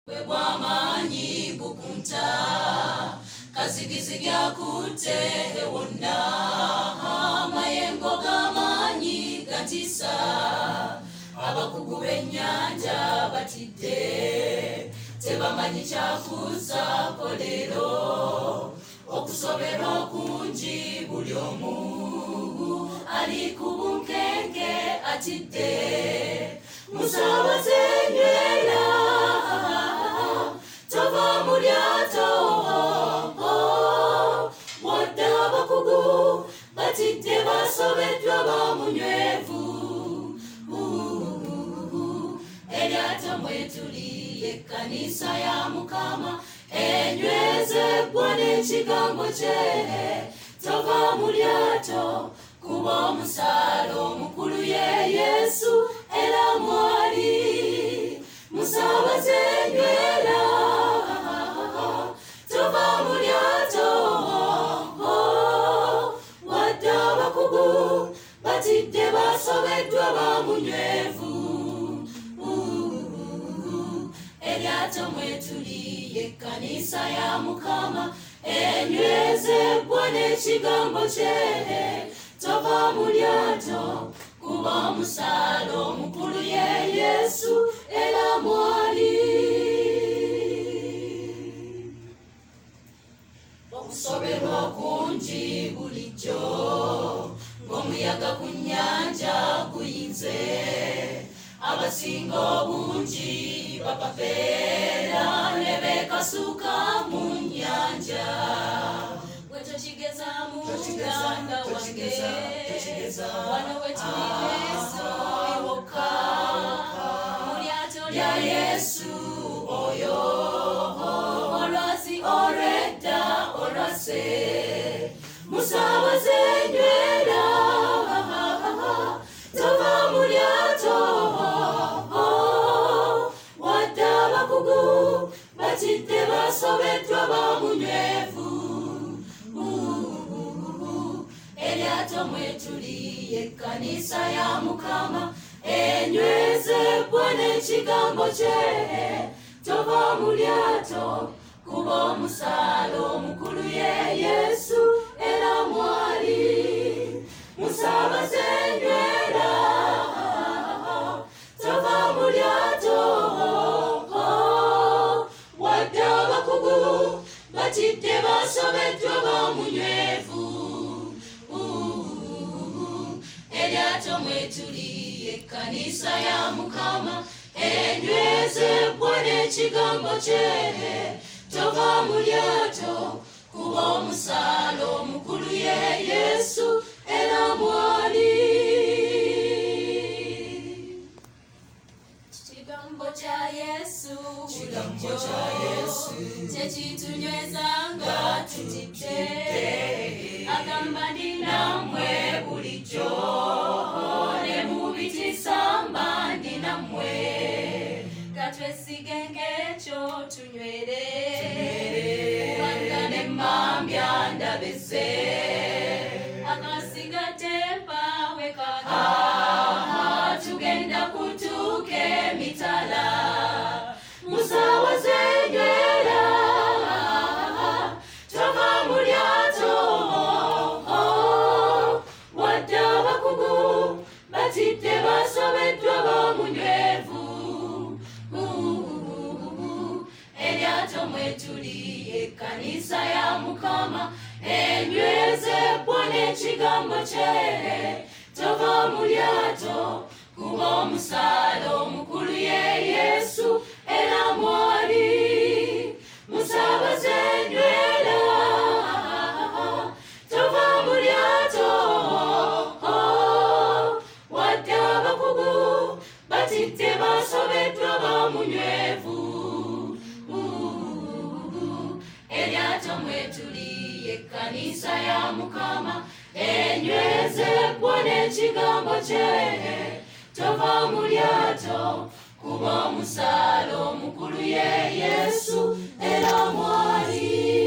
Webwamanyi bukunta kazigizigya kutte wonna amayengo gamanyi gatisa abakugu b'ennyanja batidde tebamanyi kyakuza kolero okusoberwa okungi buli omu ali ku bunkenke atidde musaabaze nywera tova mu lyato wadde abakugu batidde basobeddwa bamunywevu eryato mwetuli ekkanisa ya Mukama enywezebwa n'ekigambo kye tova mu lyato kuba omusaala omukulu ye Yesu era mwali musaabaze nywera tova mu lyato wadde abakugu batidde basobeddwa bamunywevu eryato mwetuli ekkanisa ya Mukama enywezebwa n'ekigambo kye tova mu lyato kuba omusaala omukulu ye Yesu era mwali okusoberwa kungi bulijjo ng'omuyaga ku nnyanja guyinze abasinga obungi bapapeera ne beekasuka mu nnyanja wetokigezaamu muganda wange wano wetuli Yesu wokka mu lyato lya Yesu oyo olwazi olw'edda olwase musaabaze nywera tova mu lyato wadde abakugu batidde basobeddwa bamunywevu eryato mwetuli ekkanisa ya Mukama enywezebwa n'ekigambo kye tova mu lyato kuba omusaala omukulu ye Yesu era mwali musaabaze nywera tova mu lyato wadde abakugu batidde basobeddwa bamunywevu eryato mwetuli ekkanisa ya Mukama enywezebwa n'ekigambo kye tova mu lyato kuba omusaala omukulu ye Yesu era mwali kigambo kya Yesu kyekitunyweza nga tutidde agamba ndi nammwe bulijjo ne mu bitisamba ndi nammwe katwesigenga ekyo tunywere kubanga n'emmambya ndabeze akasigadde mpawe kaka tugenda kutuuka emitala musaabaze nywera tova mu lyato wadde abakugu batidde basobeddwa bamunywevu eryato mwetuli ekkanisa ya Mukama enywezebwa n'ekigambo kye tova mu lyato kuba omusaala omukulu ye Yesu era mwali musaabaze nywera tova mu lyato wadde abakugu batidde basobeddwa bamunywevu eryato mwetuli ekkanisa ya Mukama enywezebwa n'ekigambo kye tova mu lyato kuba omusaala omukulu ye Yesu era mwali